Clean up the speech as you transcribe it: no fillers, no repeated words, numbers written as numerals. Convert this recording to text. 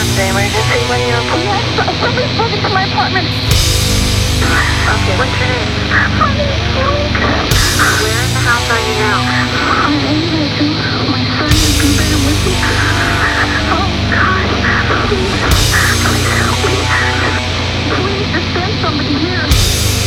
The emergency, what are you reporting? Yes, somebody's broken into my apartment. Okay,